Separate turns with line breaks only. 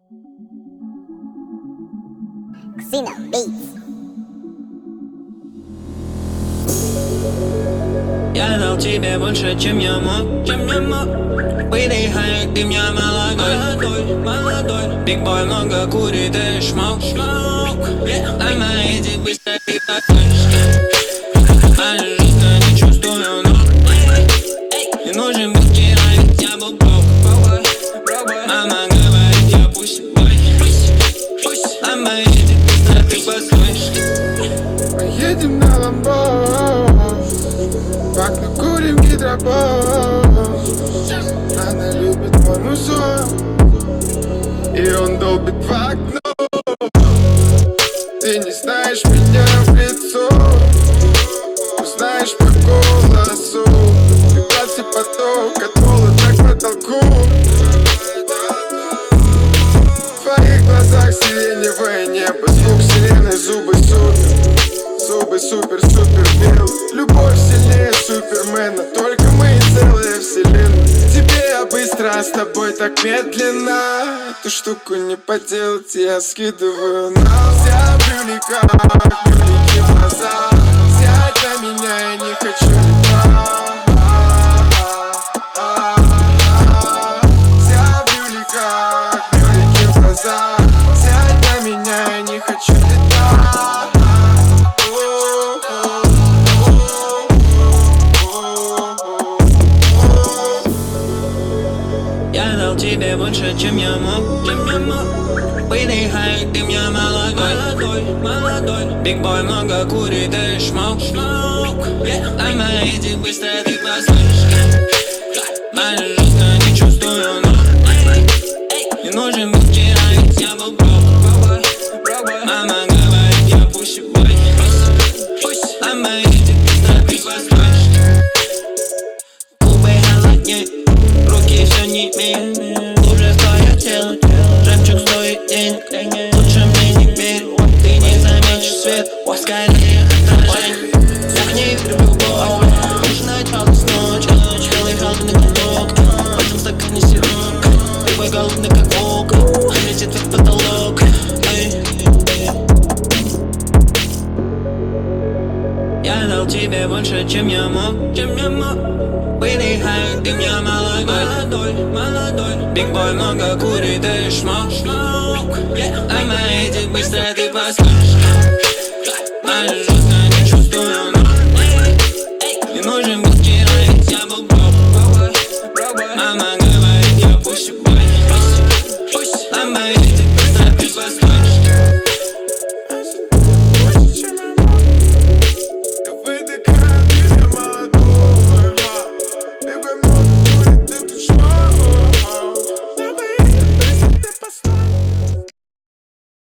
Xena Beats.
Я дал тебе больше, чем я мог. Выдыхай, ты меня молодой. Биг бой много курит и шмок. А мои эти быстро и подходишь. Моя жизнь, я не чувствую ног. Не нужен был вчера, ведь я был брок. Мама говорит, я пусибой. А мои эти быстро ты послушаешь.
Поедем на ламбо, пак накурим гидробол. Она любит мой музон, и он долбит в окно. Ты не знаешь меня в лицо, узнаешь по голосу. Ты платье поток, от пола так к потолку. В твоих глазах сиреневое небо, звук сирены, зубы супер. Зубы супер-супер белые. Любовь сильнее супермена, только мы и целая вселенная. Тебе я быстро, а с тобой так медленно. Эту штуку не поделать, я скидываю на вся брюлика, брюлики в глаза. Взять на меня я не хочу летать. Вся брюлика, брюлики в глаза. Взять на меня я не хочу летать.
Я дал тебе больше, чем я мог. Выдыхай, ты меня молодой. Биг бой много курит и шмок. А мои эти быстро ты послышишь. Моя жизнь, я не чувствую ног. Не нужен был вчера, ведь я был брок. Мама говорит, я пусибой. А мои эти быстро ты послышишь. Губы холодней, руки все не имеют. Уже стоит тело, жемчуг стоит денег. Лучше мне не верь, ты не заметишь свет. Скорее отражение, кухни в любовь. Лишь началась ночь, белый холодный глоток. В этом стакане сироп, ты мой голодный как волк. Светит в потолок. Я дал тебе больше, чем я мог. Выдыхай, ты меня молодой. Биг бой много курит и шмок. А мои эти быстро ты послушаешь. Моя жизнь